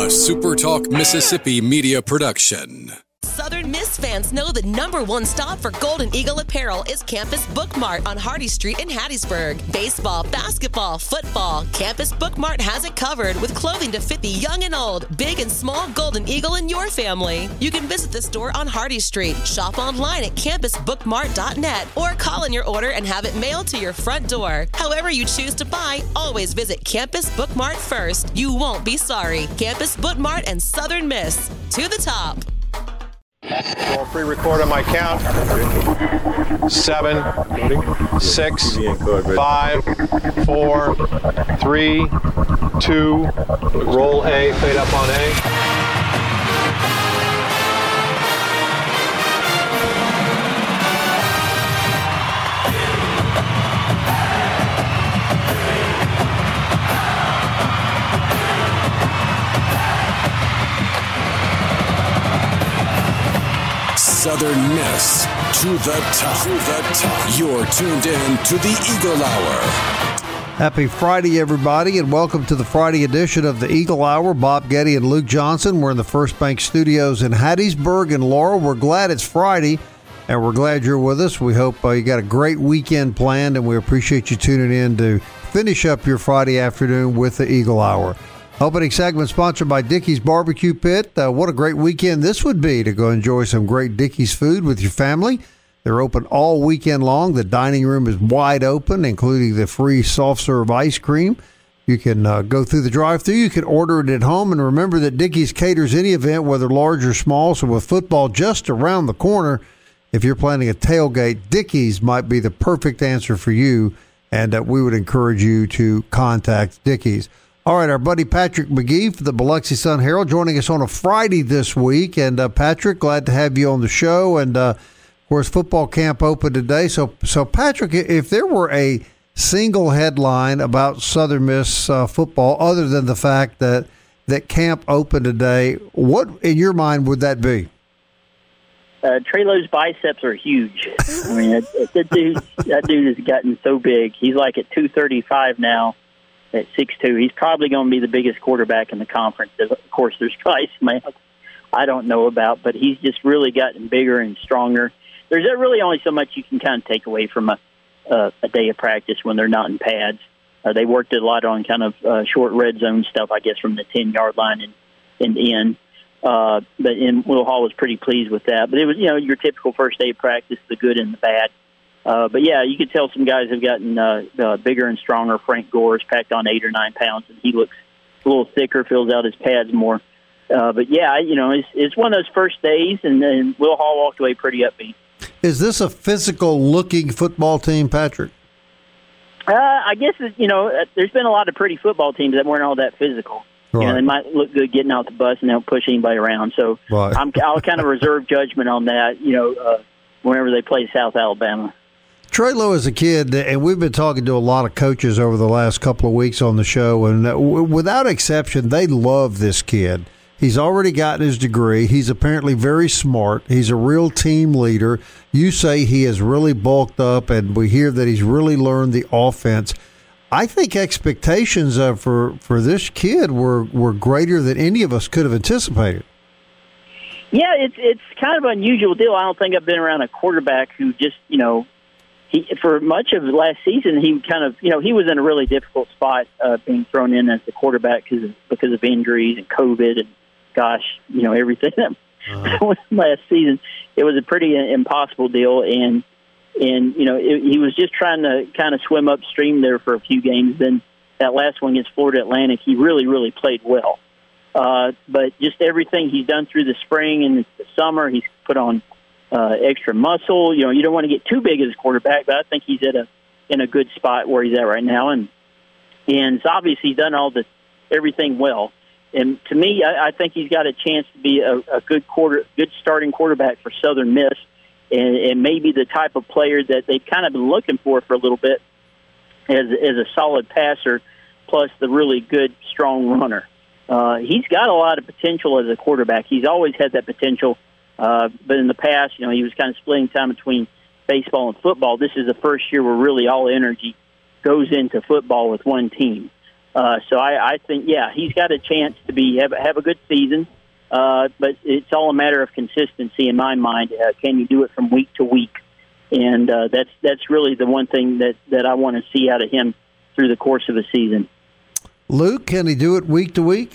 SuperTalk Mississippi media production. Southern Miss fans know the #1 stop for Golden Eagle apparel is Campus Book Mart on Hardy Street in Hattiesburg. Baseball, basketball, football, Campus Book Mart has it covered with clothing to fit the young and old, big and small Golden Eagle in your family. You can visit the store on Hardy Street, shop online at campusbookmart.net, or call in your order and have it mailed to your front door. However you choose to buy, always visit Campus Book Mart first. You won't be sorry. Campus Book Mart and Southern Miss. To the top. I'll pre-record on my count. 7, 6, 5, 4, 3, 2. Roll A, fade up on A. Southern Miss to the top. You're tuned in to the Eagle Hour. Happy Friday, everybody, and welcome to the Friday edition of the Eagle Hour. Bob Getty and Luke Johnson. We're in the First Bank Studios in Hattiesburg and Laurel. We're glad it's Friday, and we're glad you're with us. We hope you got a great weekend planned, and we appreciate you tuning in to finish up your Friday afternoon with the Eagle Hour. Opening segment sponsored by Dickey's Barbecue Pit. What a great weekend this would be to go enjoy some great Dickey's food with your family. They're open all weekend long. The dining room is wide open, including the free soft-serve ice cream. You can go through the drive-thru. You can order it at home. And remember that Dickey's caters any event, whether large or small. So with football just around the corner, if you're planning a tailgate, Dickey's might be the perfect answer for you. And we would encourage you to contact Dickey's. All right, our buddy Patrick McGee for the Biloxi Sun-Herald joining us on a Friday this week. And Patrick, glad to have you on the show. And, of course, football camp opened today. So Patrick, if there were a single headline about Southern Miss football, other than the fact that camp opened today, what, in your mind, would that be? Trey Lowe's biceps are huge. I mean, that dude has gotten so big. He's like at 235 now. At 6'2", he's probably going to be the biggest quarterback in the conference. Of course, there's probably some else I don't know about, but he's just really gotten bigger and stronger. There's really only so much you can kind of take away from a day of practice when they're not in pads. They worked a lot on kind of short red zone stuff, I guess, from the 10-yard line and in. But Will Hall was pretty pleased with that. But it was, your typical first day of practice, the good and the bad. But, yeah, you could tell some guys have gotten bigger and stronger. Frank Gore's packed on 8 or 9 pounds, and he looks a little thicker, fills out his pads more. But, yeah, it's one of those first days, and Will Hall walked away pretty upbeat. Is this a physical-looking football team, Patrick? I guess, there's been a lot of pretty football teams that weren't all that physical. Right. They might look good getting out the bus and they don't push anybody around. So right. I'll kind of reserve judgment on that, whenever they play South Alabama. Trey Lowe is a kid, and we've been talking to a lot of coaches over the last couple of weeks on the show, and without exception, they love this kid. He's already gotten his degree. He's apparently very smart. He's a real team leader. You say he has really bulked up, and we hear that he's really learned the offense. I think expectations for this kid were greater than any of us could have anticipated. Yeah, it's kind of an unusual deal. I don't think I've been around a quarterback who just, for much of last season, he kind of, he was in a really difficult spot being thrown in as the quarterback because of injuries and COVID and, gosh, everything that went last season. It was a pretty impossible deal, and he was just trying to kind of swim upstream there for a few games. Then that last one against Florida Atlantic, he really, really played well. But just everything he's done through the spring and the summer, he's put on extra muscle. You don't want to get too big as a quarterback, but I think he's in a good spot where he's at right now. And it's obvious he's done everything well. And to me, I think he's got a chance to be a good starting quarterback for Southern Miss, and maybe the type of player that they've kind of been looking for a little bit as a solid passer, plus the really good, strong runner. He's got a lot of potential as a quarterback. He's always had that potential, but in the past, he was kind of splitting time between baseball and football. This is the first year where really all energy goes into football with one team. So I think, yeah, he's got a chance to have a good season. But it's all a matter of consistency in my mind. Can you do it from week to week? And that's really the one thing that I want to see out of him through the course of a season. Luke, can he do it week to week?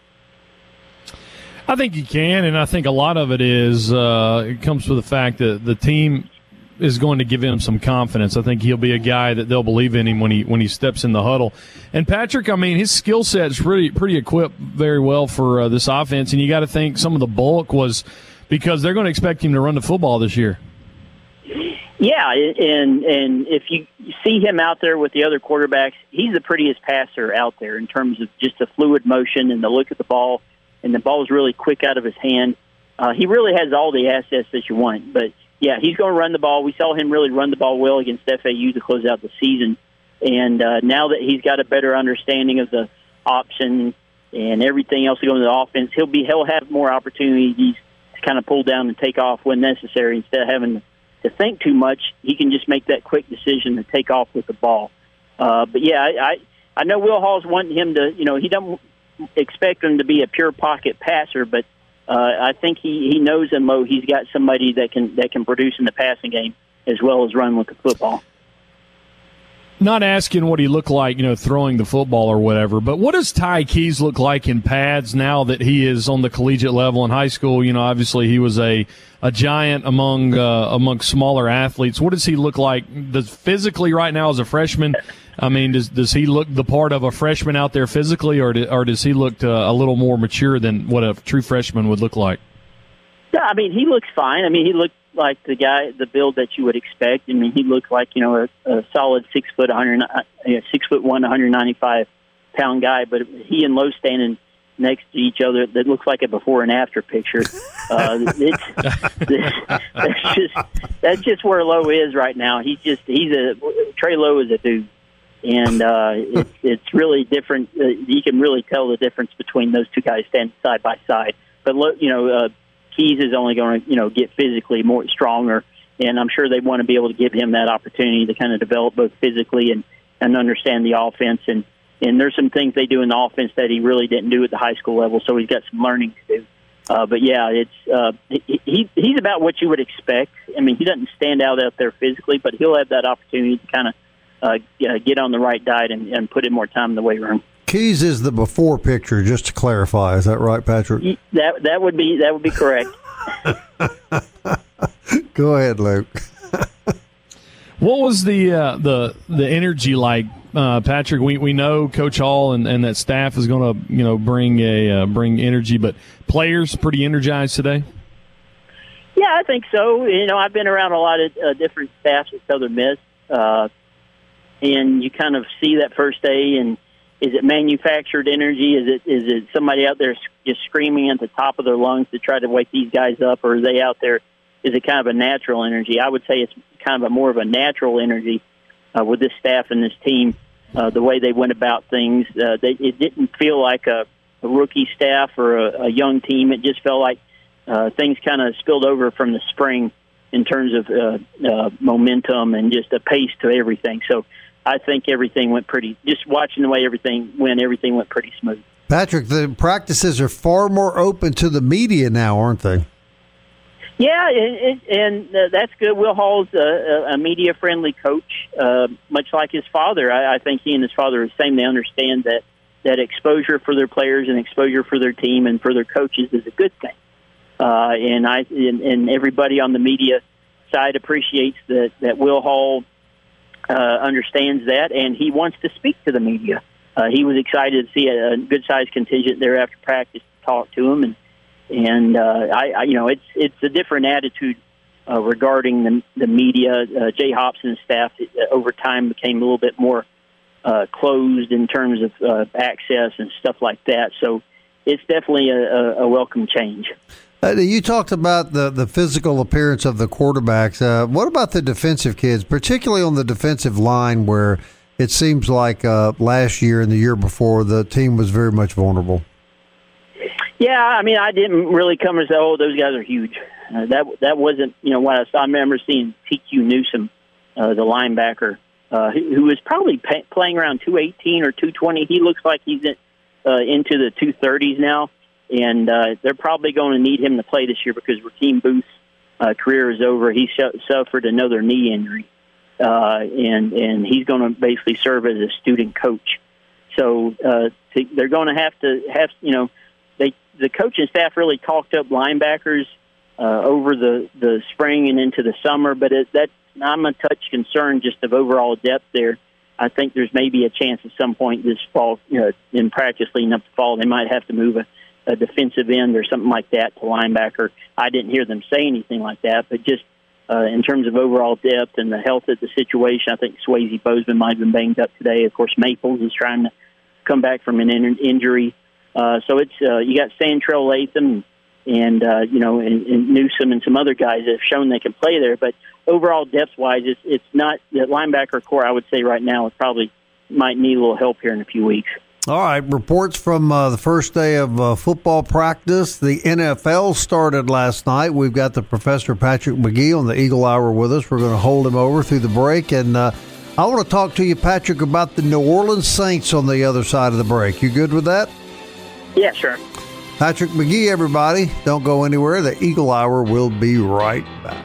I think he can, and I think a lot of it is it comes with the fact that the team is going to give him some confidence. I think he'll be a guy that they'll believe in him when he steps in the huddle. And Patrick, I mean, his skill set is pretty equipped very well for this offense, and you got to think some of the bulk was because they're going to expect him to run the football this year. Yeah, and if you see him out there with the other quarterbacks, he's the prettiest passer out there in terms of just the fluid motion and the look at the ball, and the ball's really quick out of his hand. He really has all the assets that you want, but yeah, he's going to run the ball. We saw him really run the ball well against FAU to close out the season. And now that he's got a better understanding of the option and everything else going to the offense, he'll have more opportunities to kind of pull down and take off when necessary. Instead of having to think too much, he can just make that quick decision to take off with the ball. But yeah, I know Will Hall's wanting him to, he doesn't expect him to be a pure pocket passer, but I think he knows in Mo he's got somebody that can produce in the passing game as well as run with the football. Not asking what he looked like, throwing the football or whatever, but what does Ty Keys look like in pads now that he is on the collegiate level in high school? Obviously he was a giant among smaller athletes. What does he look like physically right now as a freshman? I mean, does he look the part of a freshman out there physically, or does he look a little more mature than what a true freshman would look like? Yeah, I mean, he looks fine. I mean, he looked like the build that you would expect. I mean, he looked like a solid 6 foot, 6'1", 195-pound guy. But he and Lowe standing next to each other, that looks like a before and after picture. That's just where Lowe is right now. Trey Lowe is a dude. And it's really different. You can really tell the difference between those two guys standing side by side. But Keys is only going to get physically more stronger, and I'm sure they want to be able to give him that opportunity to kind of develop both physically and understand the offense. And there's some things they do in the offense that he really didn't do at the high school level, so he's got some learning to do. But yeah, he's about what you would expect. I mean, he doesn't stand out there physically, but he'll have that opportunity to kind of get on the right diet and put in more time in the weight room. Keys is the before picture, just to clarify. Is that right, Patrick? That would be correct. Go ahead, Luke. What was the energy like, Patrick? We know Coach Hall and that staff is going to bring energy, but players pretty energized today. Yeah, I think so. I've been around a lot of different staffs at Southern Miss, and you kind of see that first day. And is it manufactured energy? Is it somebody out there just screaming at the top of their lungs to try to wake these guys up, or are they out there? Is it kind of a natural energy? I would say it's kind of more of a natural energy with this staff and this team. The way they went about things, it didn't feel like a rookie staff or a young team. It just felt like things kind of spilled over from the spring in terms of momentum and just a pace to everything. So I think everything went just watching the way everything went pretty smooth. Patrick, the practices are far more open to the media now, aren't they? Yeah, and that's good. Will Hall's a media-friendly coach, much like his father. I think he and his father are the same. They understand that exposure for their players and exposure for their team and for their coaches is a good thing. And everybody on the media side appreciates that Will Hall understands that, and he wants to speak to the media. He was excited to see a good-sized contingent there after practice to talk to him, and it's a different attitude regarding the media. Jay Hobson's staff over time became a little bit more closed in terms of access and stuff like that. So it's definitely a welcome change. You talked about the physical appearance of the quarterbacks. What about the defensive kids, particularly on the defensive line, where it seems like last year and the year before the team was very much vulnerable? Yeah, I mean, I didn't really come and say, "Oh, those guys are huge." That wasn't what I saw. I remember seeing TQ Newsome, the linebacker, who is probably playing around 218 or 220. He looks like he's into the 230s now, and they're probably going to need him to play this year because Rakeem Booth's career is over. He suffered another knee injury, and he's going to basically serve as a student coach. So they're going to have the coaching staff really talked up linebackers over the spring and into the summer, but I'm a touch concerned just of overall depth there. I think there's maybe a chance at some point this fall, in practice leading up to fall, they might have to move a defensive end or something like that to linebacker. I didn't hear them say anything like that, but just in terms of overall depth and the health of the situation, I think Swayze Bozeman might have been banged up today. Of course, Maples is trying to come back from an injury. So it's you got Santrell Latham and Newsome and some other guys that have shown they can play there. But overall, depth-wise, it's not the linebacker core. I would say right now it probably might need a little help here in a few weeks. All right, reports from the first day of football practice. The NFL started last night. We've got the Professor Patrick McGee on the Eagle Hour with us. We're going to hold him over through the break. And I want to talk to you, Patrick, about the New Orleans Saints on the other side of the break. You good with that? Yeah, sure. Patrick McGee, everybody. Don't go anywhere. The Eagle Hour will be right back.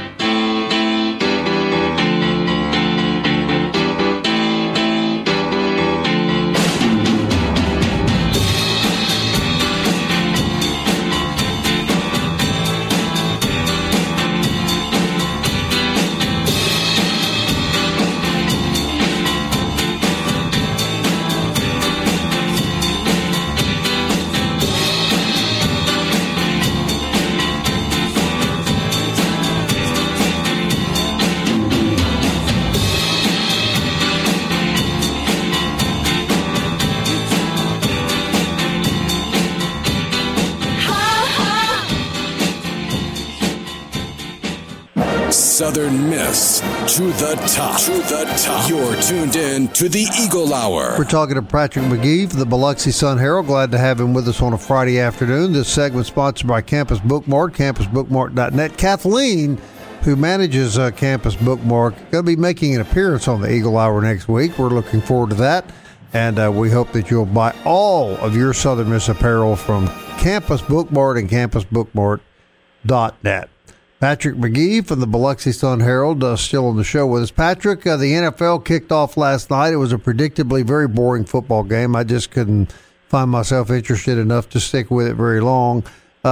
Southern Miss to the top. To the top. You're tuned in to the Eagle Hour. We're talking to Patrick McGee for the Biloxi Sun-Herald. Glad to have him with us on a Friday afternoon. This segment sponsored by Campus Bookmart, campusbookmart.net. Kathleen, who manages Campus Bookmart, going to be making an appearance on the Eagle Hour next week. We're looking forward to that, and we hope that you'll buy all of your Southern Miss apparel from Campus Bookmart and campusbookmart.net. Patrick McGee from the Biloxi Sun-Herald still on the show with us. Patrick, the NFL kicked off last night. It was a predictably very boring football game. I just couldn't find myself interested enough to stick with it very long.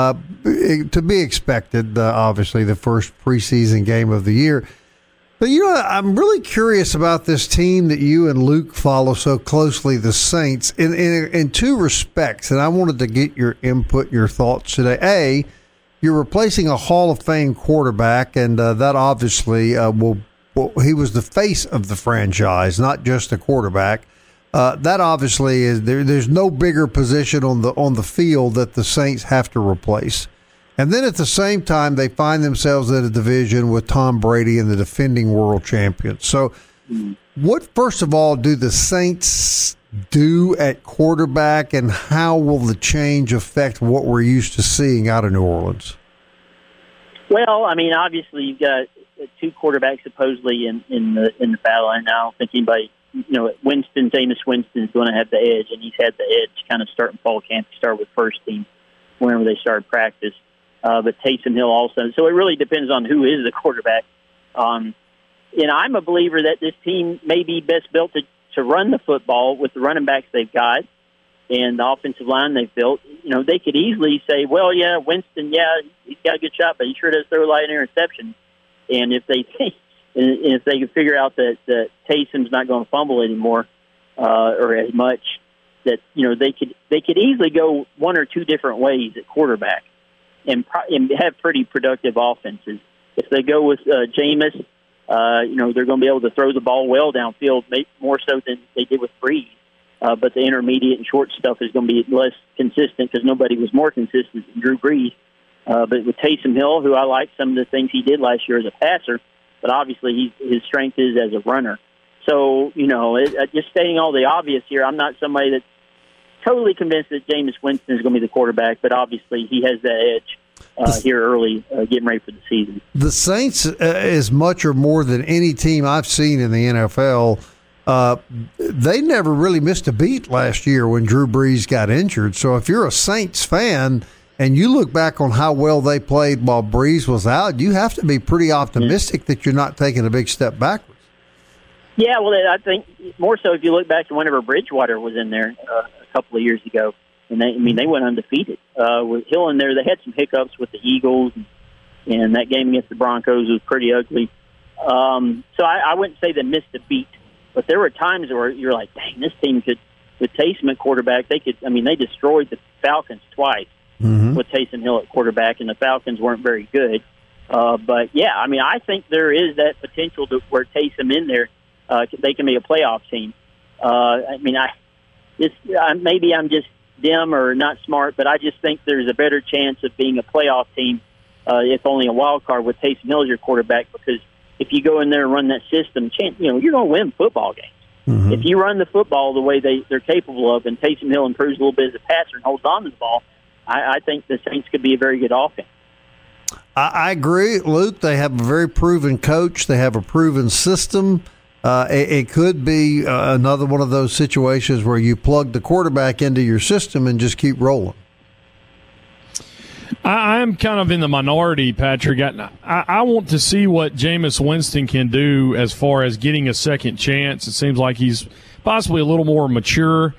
To be expected, obviously, the first preseason game of the year. But, I'm really curious about this team that you and Luke follow so closely, the Saints, in two respects. And I wanted to get your input, your thoughts today. A, you're replacing a Hall of Fame quarterback, and that obviously he was the face of the franchise, not just a quarterback. That obviously is there's no bigger position on the field that the Saints have to replace. And then at the same time, they find themselves in a division with Tom Brady and the defending world champions. So what, first of all, do the Saints do at quarterback, and how will the change affect what we're used to seeing out of New Orleans? Well, I mean, obviously you've got two quarterbacks supposedly in the battle, and I don't think anybody, Jameis Winston's going to have the edge, and he's had the edge kind of starting fall camp. He started with first team whenever they started practice, but Taysom Hill also. So it really depends on who is the quarterback. And I'm a believer that this team may be best built to run the football with the running backs they've got and the offensive line they've built. They could easily say, well, yeah, Winston, he's got a good shot, but he sure does throw a lot of interceptions. And if they can figure out that Taysom's not going to fumble anymore or as much, that they could easily go one or two different ways at quarterback and have pretty productive offenses. If they go with Jameis, they're going to be able to throw the ball well downfield, maybe more so than they did with Breeze. But the intermediate and short stuff is going to be less consistent because nobody was more consistent than Drew Brees. But with Taysom Hill, who I like some of the things he did last year as a passer, but obviously his strength is as a runner. So, just stating all the obvious here, I'm not somebody that's totally convinced that Jameis Winston is going to be the quarterback, but obviously he has that edge. here early, getting ready for the season. The Saints, as much or more than any team I've seen in the NFL, they never really missed a beat last year when Drew Brees got injured. So if you're a Saints fan and you look back on how well they played while Brees was out, you have to be pretty optimistic that you're not taking a big step backwards. Yeah, well, I think more so if you look back to whenever Bridgewater was in there a couple of years ago, and they went undefeated. With Hill in there, they had some hiccups with the Eagles, and that game against the Broncos was pretty ugly. So I wouldn't say they missed a beat, but there were times where you're like, dang, this team could, with Taysom at quarterback, they destroyed the Falcons twice with Taysom Hill at quarterback, and the Falcons weren't very good. But, yeah, I think there is that potential where Taysom in there, they can be a playoff team. Maybe I'm just dim or not smart, but I just think there's a better chance of being a playoff team if only a wild card with Taysom Hill as your quarterback, because if you go in there and run that system, you're going to win football games. Mm-hmm. If you run the football the way they're capable of, and Taysom Hill improves a little bit as a passer and holds on to the ball, I think the Saints could be a very good offense. I agree, Luke. They have a very proven coach. They have a proven system. It could be another one of those situations where you plug the quarterback into your system and just keep rolling. I'm kind of in the minority, Patrick. I want to see what Jameis Winston can do as far as getting a second chance. It seems like he's possibly a little more mature.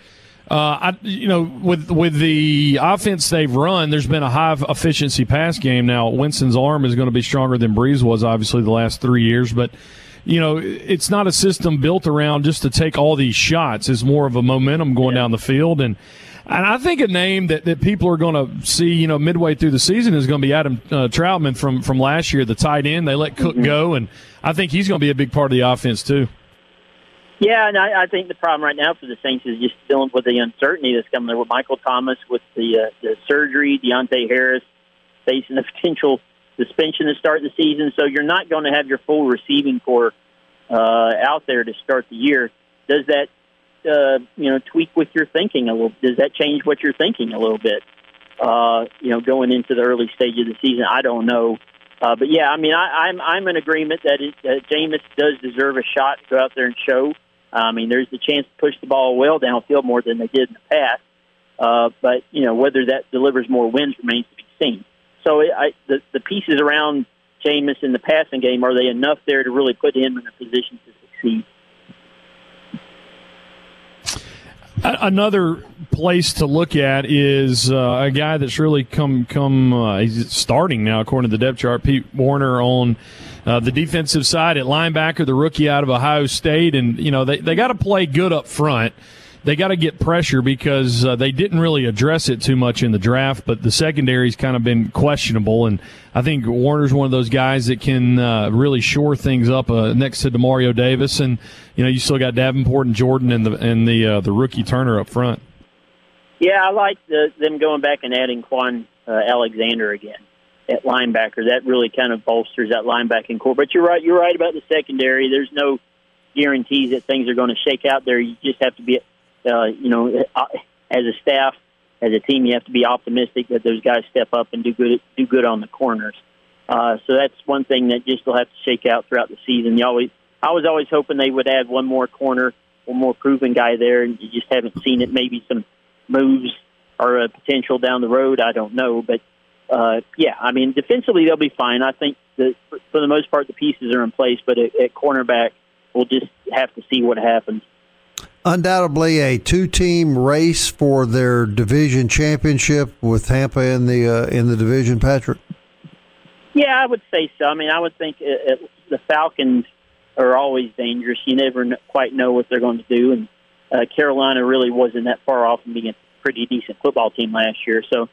With the offense they've run, there's been a high efficiency pass game. Now, Winston's arm is going to be stronger than Brees was, obviously, the last 3 years, but it's not a system built around just to take all these shots. It's more of a momentum going down the field. And I think a name that people are going to see, midway through the season is going to be Adam Troutman from last year, the tight end. They let Cook go, and I think he's going to be a big part of the offense too. Yeah, and I think the problem right now for the Saints is just dealing with the uncertainty that's coming there with Michael Thomas, with the surgery, Deontay Harris facing a potential suspension to start the season. So you're not going to have your full receiving core out there to start the year. Does that tweak with your thinking a little? Does that change what you're thinking a little bit? Going into the early stage of the season, I don't know. But yeah, I'm in agreement that Jameis does deserve a shot to go out there and show. There's the chance to push the ball well downfield more than they did in the past. But whether that delivers more wins remains to be seen. So the pieces around Jameis in the passing game, are they enough there to really put him in a position to succeed? Another place to look at is a guy that's really he's starting now, according to the depth chart, Pete Werner on the defensive side at linebacker, the rookie out of Ohio State. And, they got to play good up front. They got to get pressure because they didn't really address it too much in the draft, but the secondary's kind of been questionable. And I think Warner's one of those guys that can really shore things up next to DeMario Davis. And, you still got Davenport and Jordan and the rookie Turner up front. Yeah, I like them going back and adding Quan Alexander again at linebacker. That really kind of bolsters that linebacking core. But you're right about the secondary. There's no guarantees that things are going to shake out there. You just have to be, as a staff, as a team, you have to be optimistic that those guys step up and do good on the corners. So that's one thing that just will have to shake out throughout the season. I was always hoping they would add one more corner, one more proven guy there, and you just haven't seen it. Maybe some moves or a potential down the road. I don't know, but defensively they'll be fine. I think that for the most part the pieces are in place, but at cornerback we'll just have to see what happens. Undoubtedly a two-team race for their division championship with Tampa in the division, Patrick. Yeah, I would say so. I would think the Falcons are always dangerous. You never quite know what they're going to do, and Carolina really wasn't that far off from being a pretty decent football team last year. So,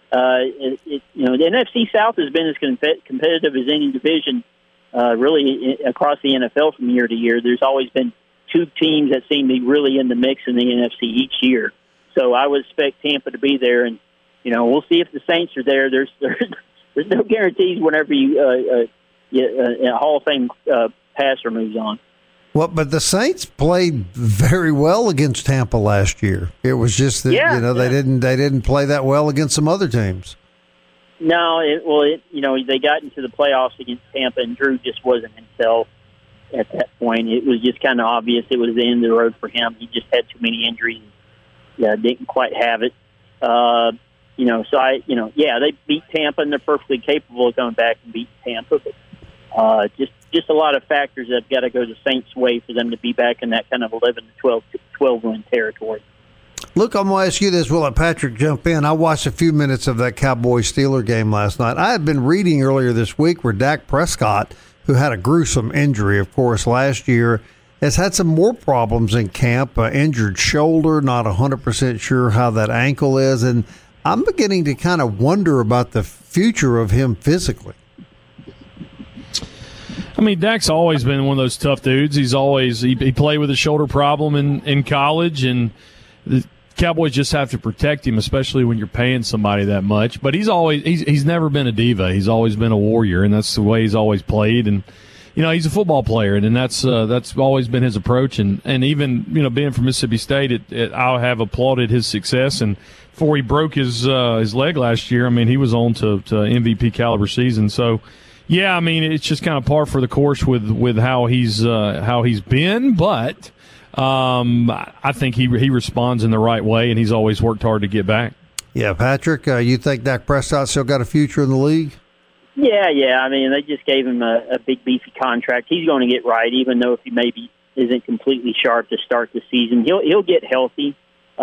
the NFC South has been as competitive as any division really across the NFL from year to year. There's always been two teams that seem to be really in the mix in the NFC each year. So I would expect Tampa to be there, and we'll see if the Saints are there. There's no guarantees whenever a Hall of Fame passer moves on. Well, but the Saints played very well against Tampa last year. It was just that they didn't play that well against some other teams. No, they got into the playoffs against Tampa, and Drew just wasn't himself at that point. It was just kind of obvious it was the end of the road for him. He just had too many injuries. Yeah, didn't quite have it. They beat Tampa, and they're perfectly capable of going back and beating Tampa. But just a lot of factors that have got to go the Saints' way for them to be back in that kind of 11 to 12 win territory. Look, I'm going to ask you this. We'll let Patrick jump in. I watched a few minutes of that Cowboys-Steeler game last night. I had been reading earlier this week where Dak Prescott, who had a gruesome injury, of course, last year, has had some more problems in camp, injured shoulder, not 100% sure how that ankle is, and I'm beginning to kind of wonder about the future of him physically. I mean, Dak's always been one of those tough dudes. He played with a shoulder problem in college, and the Cowboys just have to protect him, especially when you're paying somebody that much. But he's never been a diva. He's always been a warrior, and that's the way he's always played. And he's a football player, and that's always been his approach. And even being from Mississippi State, I have applauded his success. And before he broke his leg last year, I mean, he was on to MVP caliber season. So. Yeah, I mean, it's just kind of par for the course with how he's been, but I think he responds in the right way, and he's always worked hard to get back. Yeah, Patrick, you think Dak Prescott still got a future in the league? Yeah. I mean, they just gave him a big beefy contract. He's going to get right, even though if he maybe isn't completely sharp to start the season, he'll get healthy.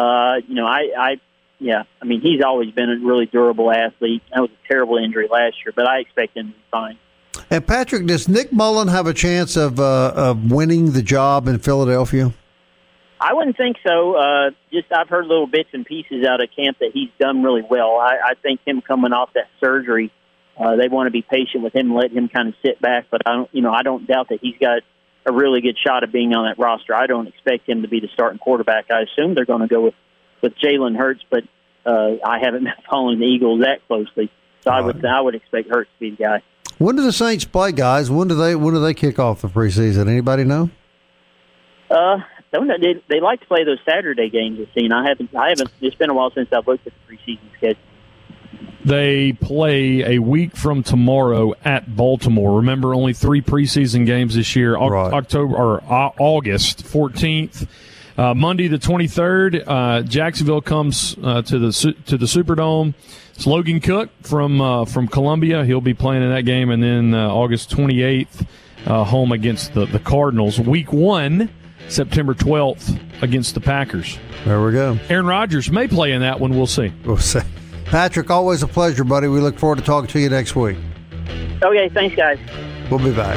I mean, he's always been a really durable athlete. That was a terrible injury last year, but I expect him to be fine. And Patrick, does Nick Mullen have a chance of winning the job in Philadelphia? I wouldn't think so. I've heard little bits and pieces out of camp that he's done really well. I think him coming off that surgery, they want to be patient with him and let him kind of sit back. But I don't doubt that he's got a really good shot of being on that roster. I don't expect him to be the starting quarterback. I assume they're going to go with Jalen Hurts, but I haven't been following the Eagles that closely, so I would expect Hurts to be the guy. When do the Saints play, guys? When do they kick off the preseason? Anybody know? Don't know. They like to play those Saturday games. I haven't. It's been a while since I've looked at the preseason schedule. They play a week from tomorrow at Baltimore. Remember, only 3 preseason games this year. Right. August 14th. Monday the 23rd, Jacksonville comes to the Superdome. It's Logan Cook from Columbia. He'll be playing in that game, and then August 28th, home against the Cardinals. Week 1, September 12th, against the Packers. There we go. Aaron Rodgers may play in that one. We'll see. Patrick, always a pleasure, buddy. We look forward to talking to you next week. Okay, thanks, guys. We'll be back.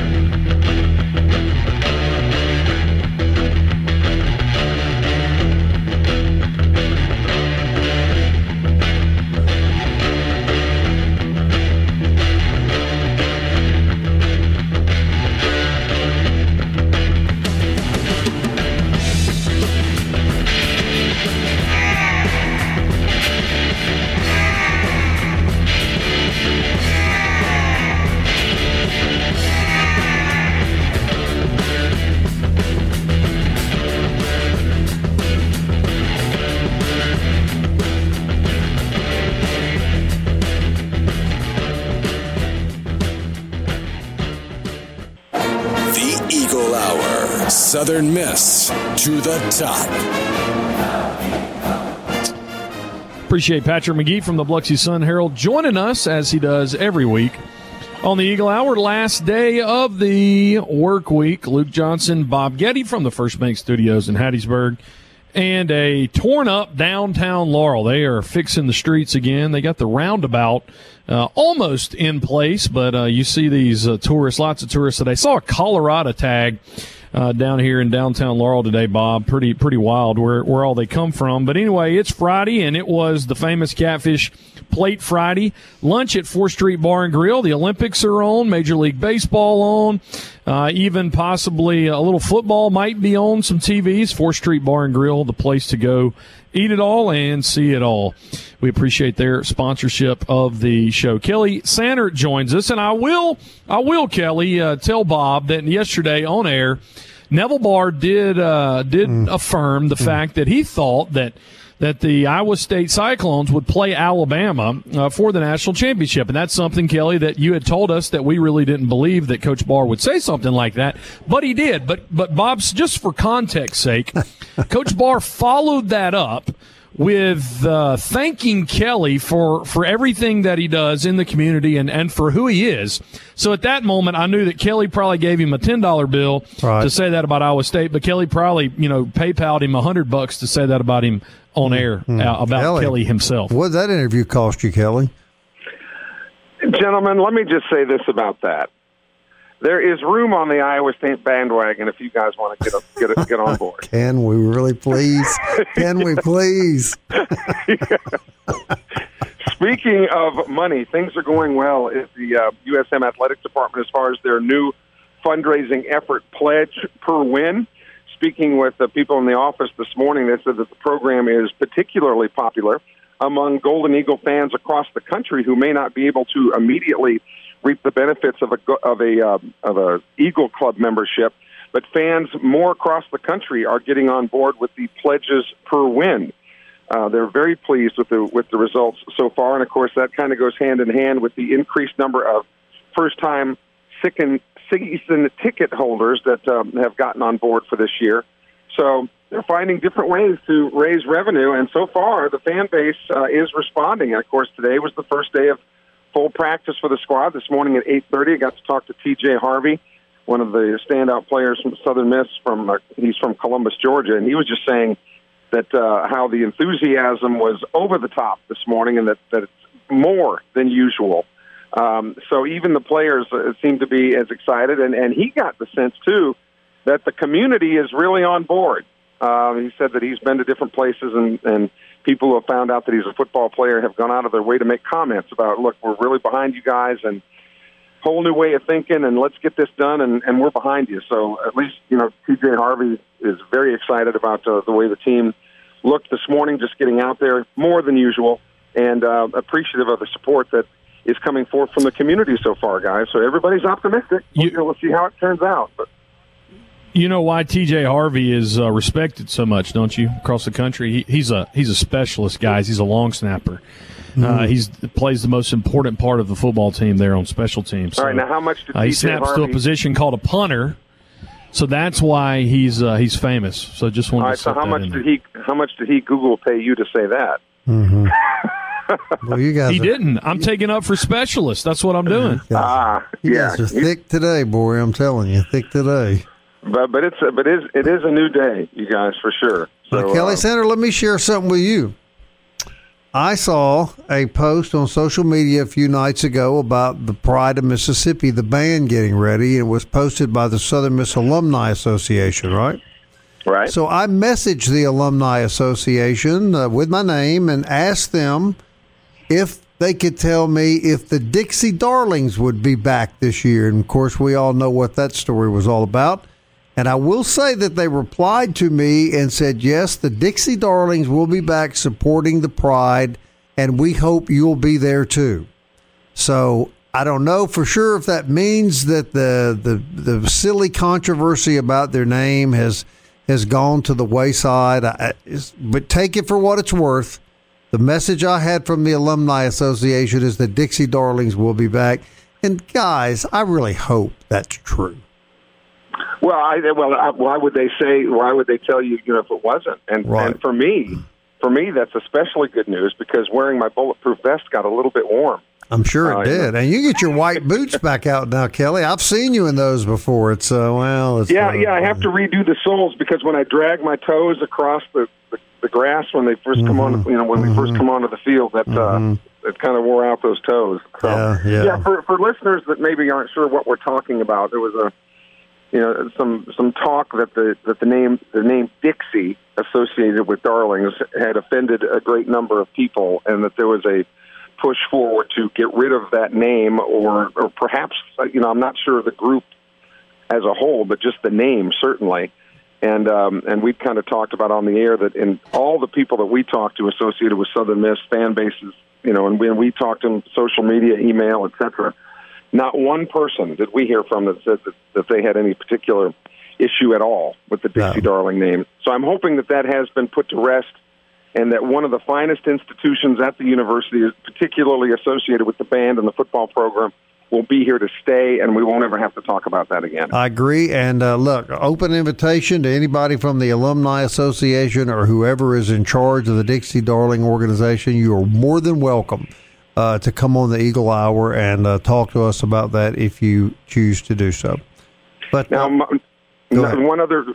Southern Miss to the top. Appreciate Patrick McGee from the Biloxi Sun-Herald joining us as he does every week on the Eagle Hour. Last day of the work week. Luke Johnson, Bob Getty from the First Bank Studios in Hattiesburg, and a torn-up downtown Laurel. They are fixing the streets again. They got the roundabout almost in place, but you see these tourists, lots of tourists today. I saw a Colorado tag down here in downtown Laurel today, Bob. Pretty wild where all they come from. But anyway, it's Friday, and it was the famous Catfish Plate Friday. Lunch at 4th Street Bar and Grill. The Olympics are on. Major League Baseball on. Even possibly a little football might be on some TVs. 4th Street Bar and Grill, the place to go eat it all and see it all. We appreciate their sponsorship of the show. Kelly Sandert joins us, and I will, Kelly, tell Bob that yesterday on air, Neville Barr did affirm the fact that he thought that that the Iowa State Cyclones would play Alabama for the national championship. And that's something, Kelly, that you had told us that we really didn't believe that Coach Barr would say something like that. But he did. But Bob's, just for context's sake, Coach Barr followed that up with thanking Kelly for everything that he does in the community and for who he is. So at that moment, I knew that Kelly probably gave him a $10 bill to say that about Iowa State, but Kelly probably, PayPal'd him $100 to say that about him on air, about Kelly himself. What did that interview cost you, Kelly? Gentlemen, let me just say this about that. There is room on the Iowa State bandwagon if you guys want to get on board. Can we really please? Can we please? Speaking of money, things are going well at the USM Athletics Department as far as their new fundraising effort, Pledge Per Win. Speaking with the people in the office this morning, they said that the program is particularly popular among Golden Eagle fans across the country who may not be able to immediately reap the benefits of a Eagle Club membership, but fans more across the country are getting on board with the Pledges Per Win. They're very pleased with the results so far, and of course that kind of goes hand in hand with the increased number of first-time season ticket holders that have gotten on board for this year. So they're finding different ways to raise revenue, and so far the fan base is responding. And of course, today was the first day of full practice for the squad. This morning at 8:30, I got to talk to T.J. Harvey, one of the standout players from Southern Miss. He's from Columbus, Georgia, and he was just saying that how the enthusiasm was over the top this morning, and that it's more than usual. So even the players seem to be as excited, and he got the sense too that the community is really on board. He said that he's been to different places, and people who have found out that he's a football player have gone out of their way to make comments about, look, we're really behind you guys, and whole new way of thinking, and let's get this done, and we're behind you. So at least, T.J. Harvey is very excited about the way the team looked this morning, just getting out there more than usual, and appreciative of the support that is coming forth from the community so far, guys. So everybody's optimistic. We'll see how it turns out. But you know why T.J. Harvey is respected so much, don't you, across the country? He's a specialist, guys. He's a long snapper. He plays the most important part of the football team there on special teams. All right, now how much did T.J. he snaps to a position called a punter, so that's why he's famous. So just wanted to say that. All right, so how much did he Google pay you to say that? Mm-hmm. Well, you guys didn't. I'm taking up for specialists. That's what I'm doing. You guys are thick today, boy. I'm telling you, thick today. But it is a new day, you guys, for sure. So, Kelly Center, let me share something with you. I saw a post on social media a few nights ago about the Pride of Mississippi, the band getting ready. It was posted by the Southern Miss Alumni Association, right? Right. So I messaged the Alumni Association with my name and asked them if they could tell me if the Dixie Darlings would be back this year. And, of course, we all know what that story was all about. And I will say that they replied to me and said, yes, the Dixie Darlings will be back supporting the Pride, and we hope you'll be there too. So I don't know for sure if that means that the silly controversy about their name has gone to the wayside. But take it for what it's worth. The message I had from the Alumni Association is that Dixie Darlings will be back. And, guys, I really hope that's true. Well, why would they say? Why would they tell you? If it wasn't? And for me, that's especially good news because wearing my bulletproof vest got a little bit warm. I'm sure it did. And you get your white boots back out now, Kelly. I've seen you in those before. I have to redo the soles because when I drag my toes across the grass when they first come on, when we first come onto the field, that it kind of wore out those toes. So, for listeners that maybe aren't sure what we're talking about, there was some talk that the name Dixie associated with Darlings had offended a great number of people, and that there was a push forward to get rid of that name, or perhaps I'm not sure the group as a whole, but just the name certainly. And we kind of talked about on the air that in all the people that we talked to associated with Southern Miss fan bases, and when we talked to them, social media, email, etc. Not one person did we hear from that said that they had any particular issue at all with the Dixie Darling name. So I'm hoping that has been put to rest and that one of the finest institutions at the university, is particularly associated with the band and the football program, will be here to stay, and we won't ever have to talk about that again. I agree. And look, open invitation to anybody from the Alumni Association or whoever is in charge of the Dixie Darling organization. You are more than welcome to come on the Eagle Hour and talk to us about that if you choose to do so. But now, another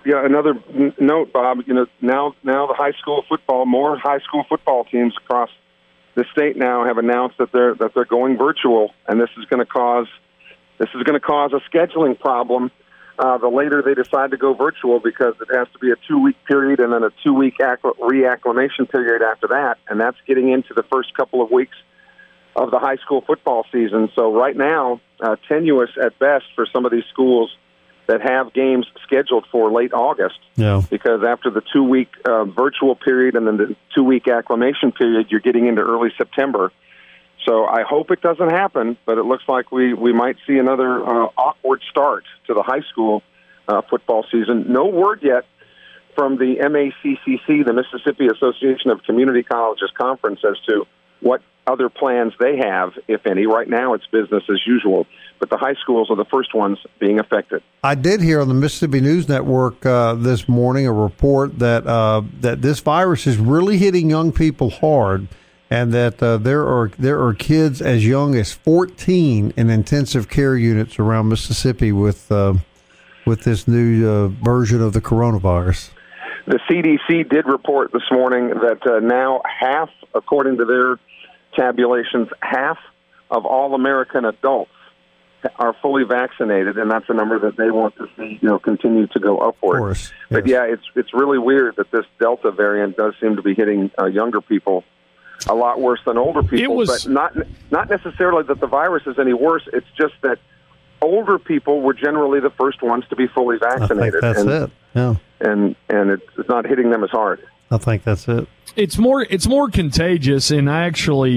note, Bob. Now the high school football, more high school football teams across the state now have announced that they're going virtual, and this is going to cause a scheduling problem. The later they decide to go virtual, because it has to be a 2-week period and then a 2-week reacclimation period after that, and that's getting into the first couple of weeks of the high school football season. So right now, tenuous at best for some of these schools that have games scheduled for late August. Yeah. Because after the 2-week virtual period and then the 2-week acclimation period, you're getting into early September. So I hope it doesn't happen, but it looks like we might see another awkward start to the high school football season. No word yet from the MACCC, the Mississippi Association of Community Colleges Conference, as to what other plans they have, if any. Right now it's business as usual, but the high schools are the first ones being affected. I did hear on the Mississippi News Network this morning a report that that this virus is really hitting young people hard, and that there are kids as young as 14 in intensive care units around Mississippi with this new version of the coronavirus. The CDC did report this morning that now half, according to their tabulations, half of all American adults are fully vaccinated, and that's a number that they want to see, continue to go upward. Of course, yes. But yeah, it's really weird that this Delta variant does seem to be hitting younger people a lot worse than older people. But not necessarily that the virus is any worse. It's just that older people were generally the first ones to be fully vaccinated. I think that's it. Yeah, and it's not hitting them as hard. I think that's it. It's more contagious, and I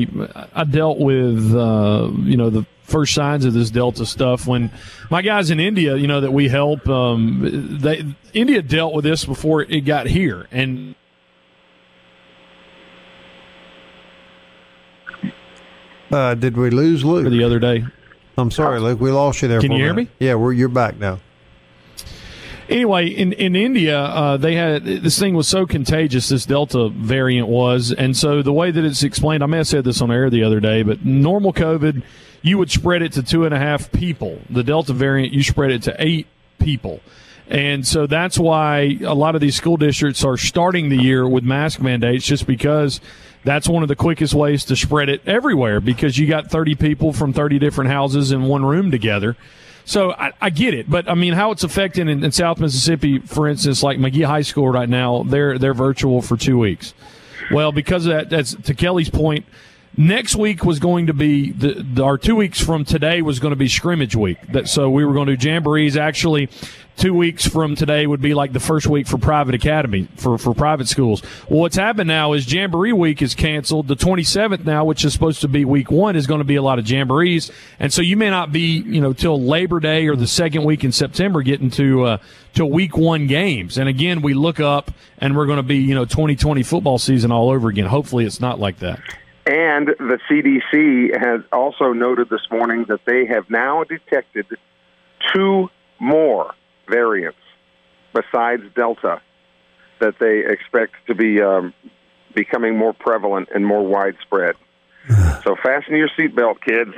dealt with the first signs of this Delta stuff when my guys in India, that we help, India dealt with this before it got here, and did we lose Luke the other day? I'm sorry, Luke. We lost you there. Can you hear me? Yeah, you're back now. Anyway, in India, they had this thing was so contagious, this Delta variant was, and so the way that it's explained, I may have said this on air the other day, but normal COVID, you would spread it to 2.5 people. The Delta variant, you spread it to 8 people. And so that's why a lot of these school districts are starting the year with mask mandates, just because that's one of the quickest ways to spread it everywhere, because you got 30 people from 30 different houses in one room together. So I get it, but I mean, how it's affecting in South Mississippi, for instance, like McGee High School right now, they're virtual for 2 weeks. Well, because of that, that's to Kelly's point. Next week was going to be our 2 weeks from today was going to be scrimmage week. So we were going to do jamborees. Actually, 2 weeks from today would be like the first week for private academy, for private schools. Well, what's happened now is Jamboree Week is canceled. The 27th now, which is supposed to be week 1, is going to be a lot of jamborees. And so you may not be, till Labor Day or the second week in September getting to week 1 games. And again, we look up and we're going to be, 2020 football season all over again. Hopefully it's not like that. And the CDC has also noted this morning that they have now detected 2 more variants besides Delta that they expect to be becoming more prevalent and more widespread. So fasten your seatbelt, kids.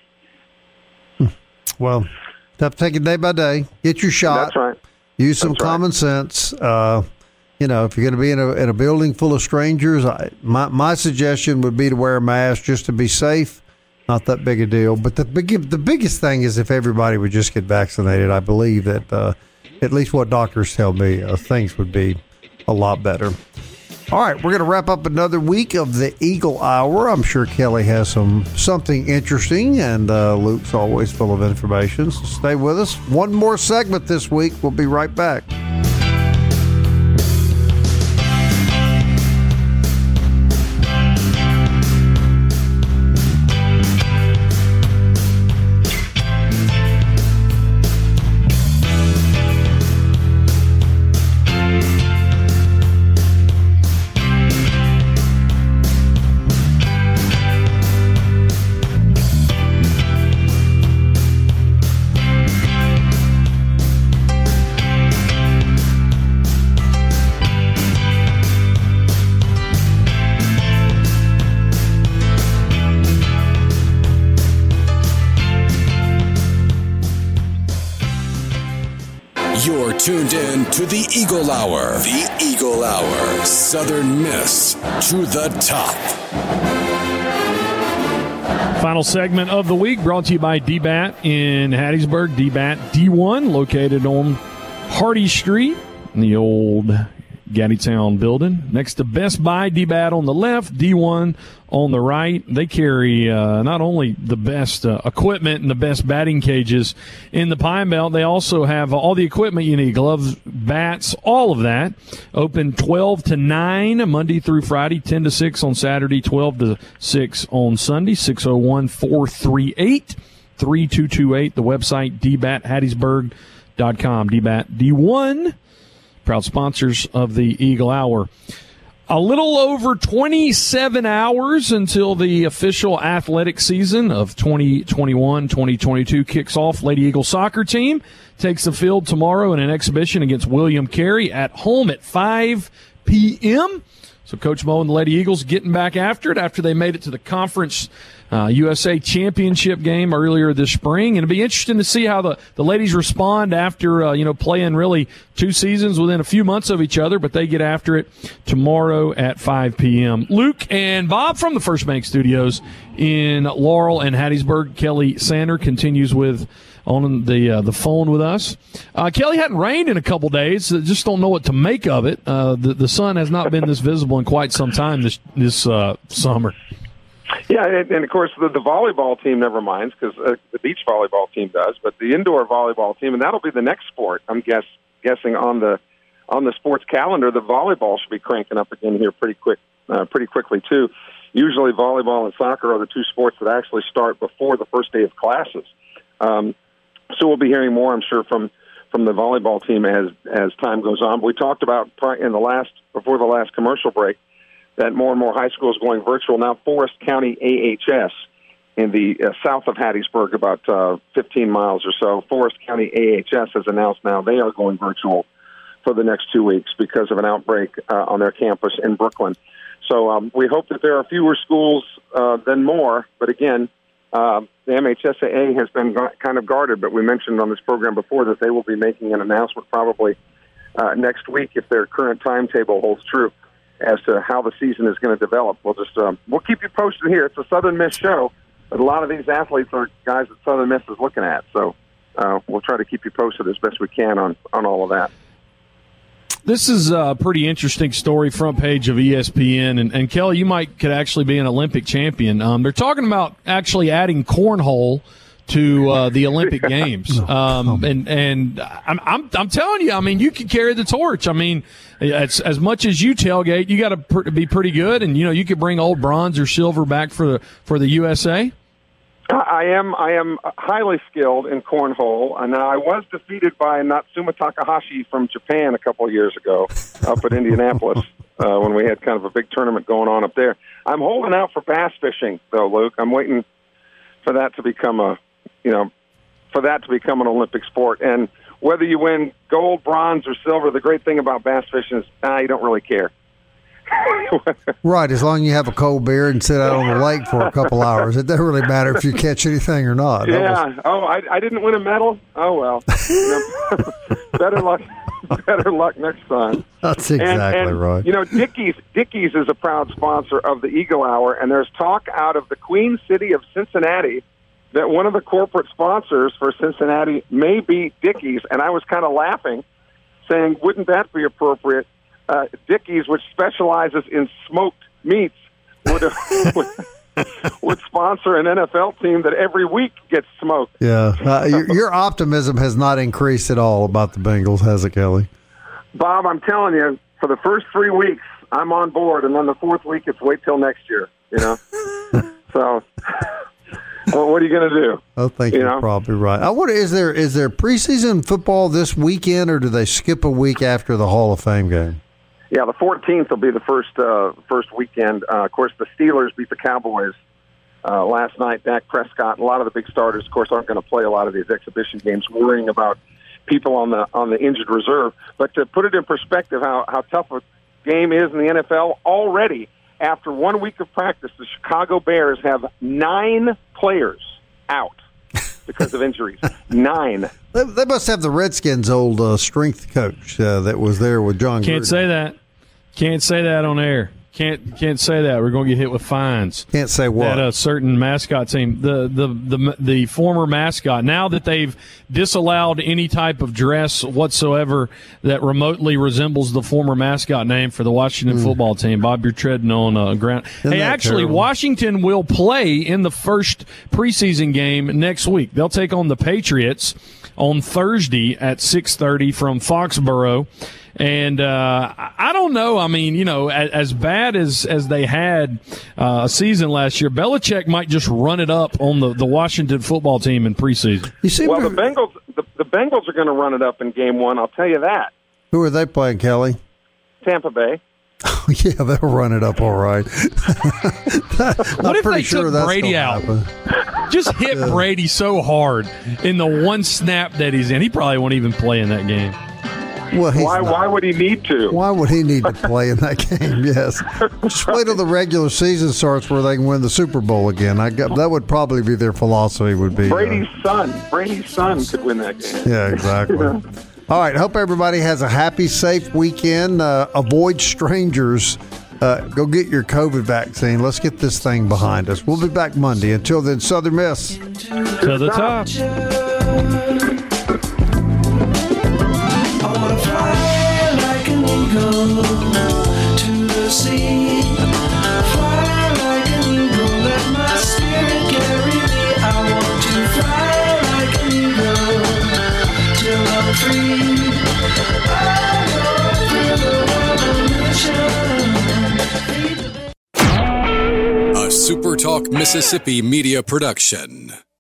Well, have to take it day by day. Get your shot. That's right. Use some common sense. If you're going to be in a building full of strangers, my suggestion would be to wear a mask just to be safe. Not that big a deal. But the biggest thing is if everybody would just get vaccinated. I believe that at least what doctors tell me, things would be a lot better. All right, we're going to wrap up another week of the Eagle Hour. I'm sure Kelly has something interesting, and Luke's always full of information. So stay with us. One more segment this week. We'll be right back. You're tuned in to the Eagle Hour. The Eagle Hour. Southern Miss to the top. Final segment of the week brought to you by DBAT in Hattiesburg. DBAT D1, located on Hardy Street in the old Gaddytown building. Next to Best Buy, DBAT on the left, D1 on the right. They carry not only the best equipment and the best batting cages in the Pine Belt, they also have all the equipment you need, gloves, bats, all of that. Open 12 to 9 Monday through Friday, 10 to 6 on Saturday, 12 to 6 on Sunday, 601-438-3228. The website, dbathattiesburg.com. DBAT D1, proud sponsors of the Eagle Hour. A little over 27 hours until the official athletic season of 2021-2022 kicks off. Lady Eagle soccer team takes the field tomorrow in an exhibition against William Carey at home at 5 p.m. So Coach Mo and the Lady Eagles getting back after it after they made it to the Conference USA Championship game earlier this spring. And it'll be interesting to see how the ladies respond after, playing really 2 seasons within a few months of each other, but they get after it tomorrow at 5 p.m. Luke and Bob from the First Bank Studios in Laurel and Hattiesburg. Kelly Sander continues on the phone with us. Kelly, hadn't rained in a couple days. Just don't know what to make of it. The sun has not been this visible in quite some time this summer. Yeah, and of course the volleyball team never minds because the beach volleyball team does, but the indoor volleyball team, and that'll be the next sport. I'm guessing on the sports calendar, the volleyball should be cranking up again here pretty quickly too. Usually, volleyball and soccer are the two sports that actually start before the first day of classes. So we'll be hearing more, I'm sure, from the volleyball team as time goes on. But we talked about before the last commercial break that more and more high schools going virtual. Now, Forest County AHS in the south of Hattiesburg, about 15 miles or so, Forest County AHS has announced now they are going virtual for the next 2 weeks because of an outbreak on their campus in Brooklyn. So we hope that there are fewer schools than more, but again, the MHSAA has been kind of guarded, but we mentioned on this program before that they will be making an announcement probably next week if their current timetable holds true as to how the season is going to develop. We'll keep you posted here. It's a Southern Miss show, but a lot of these athletes are guys that Southern Miss is looking at. So we'll try to keep you posted as best we can on all of that. This is a pretty interesting story, front page of ESPN. And Kelly, you could actually be an Olympic champion. They're talking about actually adding cornhole to the Olympic Games. And I'm telling you, I mean, you can carry the torch. I mean, as much as you tailgate, you got to be pretty good. And, you could bring old bronze or silver back for the USA. I am highly skilled in cornhole, and I was defeated by Natsuma Takahashi from Japan a couple of years ago up at Indianapolis when we had kind of a big tournament going on up there. I'm holding out for bass fishing, though, Luke. I'm waiting for that to become an Olympic sport. And whether you win gold, bronze, or silver, the great thing about bass fishing is you don't really care. Right, as long as you have a cold beer and sit out on the lake for a couple hours. It doesn't really matter if you catch anything or not. Yeah. I didn't win a medal? Oh, well. Better luck next time. That's exactly right. Dickies is a proud sponsor of the Eagle Hour, and there's talk out of the Queen City of Cincinnati that one of the corporate sponsors for Cincinnati may be Dickies, and I was kind of laughing, saying, wouldn't that be appropriate? Dickies, which specializes in smoked meats, would sponsor an NFL team that every week gets smoked. Yeah. Your optimism has not increased at all about the Bengals, has it, Kelly? Bob, I'm telling you, for the first 3 weeks, I'm on board, and then the fourth week, it's wait till next year, So, well, what are you going to do? I think you're probably right. I wonder, is there preseason football this weekend, or do they skip a week after the Hall of Fame game? Yeah, the 14th will be the first weekend. Of course, the Steelers beat the Cowboys last night. Dak Prescott, a lot of the big starters, of course, aren't going to play a lot of these exhibition games, worrying about people on the injured reserve. But to put it in perspective, how tough a game is in the NFL, already after 1 week of practice, the Chicago Bears have 9 players out. because of injuries. 9. They must have the Redskins' old strength coach that was there with John Can't Gruden. say that. Can't say that on air. Can't say that. We're going to get hit with fines. Can't say what. That a certain mascot team, the former mascot, now that they've disallowed any type of dress whatsoever that remotely resembles the former mascot name for the Washington football team. Bob, you're treading on ground. Hey, actually, terrible? Washington will play in the first preseason game next week. They'll take on the Patriots on Thursday at 6:30 from Foxborough. And I don't know. I mean, you know, as bad as they had a season last year, Belichick might just run it up on the Washington football team in preseason. Well, the Bengals are going to run it up in Game 1. I'll tell you that. Who are they playing, Kelly? Tampa Bay. Oh, yeah, they'll run it up all right. What if they took Brady out? Just hit Brady so hard in the one snap that he's in. He probably won't even play in that game. Well, why would he need to? Why would he need to play in that game? Yes. Just wait till the regular season starts where they can win the Super Bowl again. That would probably be their philosophy. Would be Brady's son could win that game. Yeah, exactly. All right. Hope everybody has a happy, safe weekend. Avoid strangers. Go get your COVID vaccine. Let's get this thing behind us. We'll be back Monday. Until then, Southern Miss. To the top. To the sea, fly like an eagle, let my spirit carry me. I want to fly like an eagle till I'm free. I go through the revolution. A SuperTalk Mississippi media production.